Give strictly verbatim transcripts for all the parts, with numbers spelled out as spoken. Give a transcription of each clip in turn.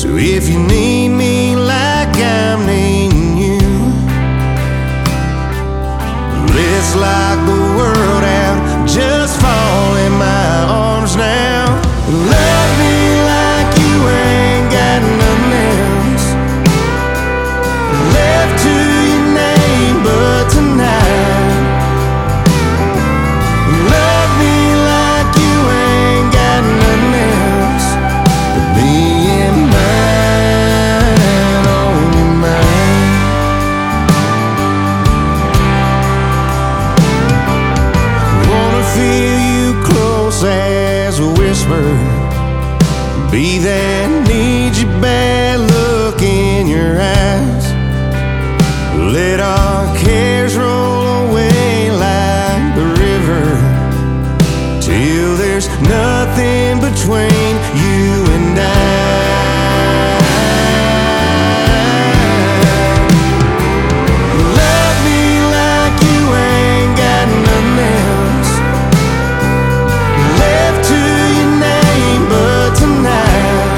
So if you need me like I'm needing you, let's lock the world out, just fall in my arms now. Love me like you ain't got nothing else left to your name but tonight. Love me like you ain't got nothing else but being mine, only mine. Wanna feel you close as a whisper, be that need you bad look in your eyes. Let our cares roll away like the river, till there's nothing between you and I. Love me like you ain't got nothing else left to your name but tonight.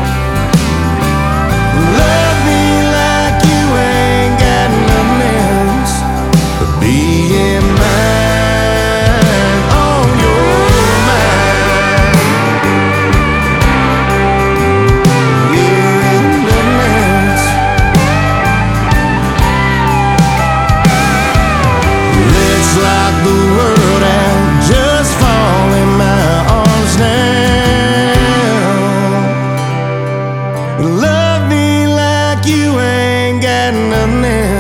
Love me like you ain't got nothing else but being mine, on your mind. Yeah, nothing else. Let's lock the world out, just fall in my arms now. Love me like you ain't got nothing else.